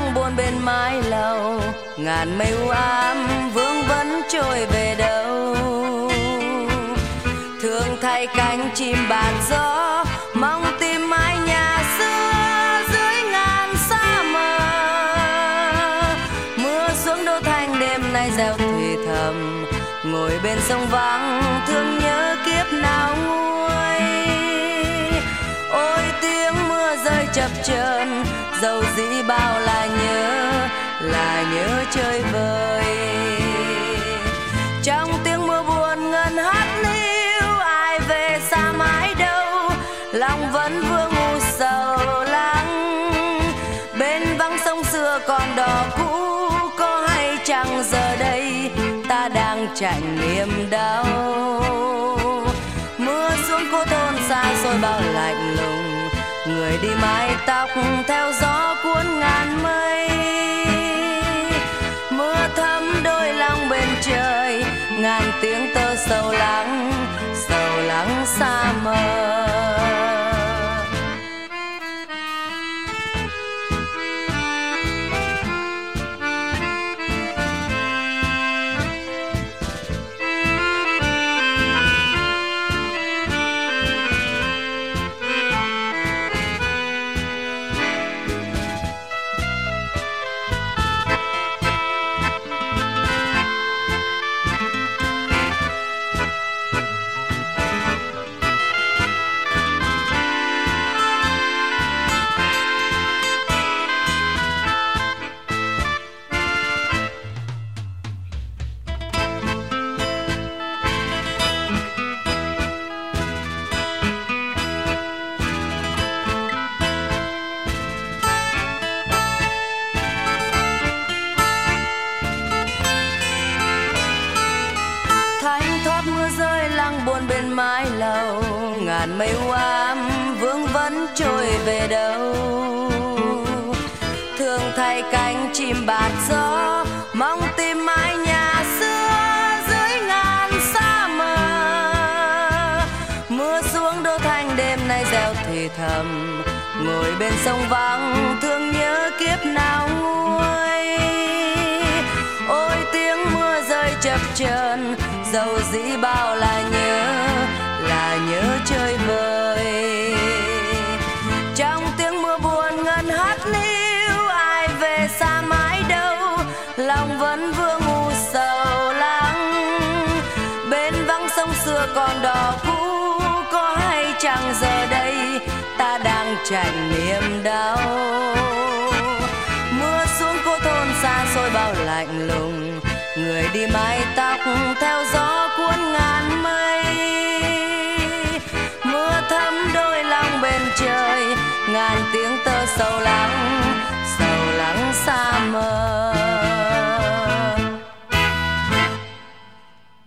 lăng buồn bên mái lầu, ngàn mây u ám vương vấn trôi về đâu. Thương thay cánh chim bạt gió, mong tìm mái nhà xưa dưới ngàn sa mờ. Mưa xuống đô thành đêm nay reo thì thầm, ngồi bên sông vắng thương nhớ kiếp nào nguôi. Ôi tiếng mưa rơi chập chờn, dầu dĩ bao là nhớ chơi vơi. Trong tiếng mưa buồn ngân hát níu, ai về xa mãi đâu, lòng vẫn vương u sầu lắng. Bên vắng sông xưa còn đò cũ, có hay chăng giờ đây ta đang chạnh niềm đau. Mưa xuống cô thôn xa xôi bao lạnh lùng, người đi mái tóc theo gió cuốn ngàn mây. Mưa thấm đôi lòng bên trời, ngàn tiếng tơ sầu lắng xa mờ. Buồn bên mái lầu, ngàn mây u ám vương vấn trôi về đâu. Thương thay cánh chim bạt gió, mong tìm mái nhà xưa dưới ngàn sa mờ. Mưa xuống đô thành đêm nay reo thì thầm, ngồi bên sông vắng thương nhớ kiếp nào nguôi. Ôi tiếng mưa rơi chập chờn, dầu dĩ bao là nhớ chơi vơi. Trong tiếng mưa buồn ngân hát níu, ai về xa mãi đâu, lòng vẫn vương u sầu lắng. Bên vắng sông xưa còn đò cũ, có hay chăng giờ đây ta đang chạnh niềm đau. Mưa xuống cô thôn xa xôi bao lạnh lùng, người đi mái tóc theo gió cuốn ngàn mây. Mưa thấm đôi lòng bên trời, ngàn tiếng tơ sầu lắng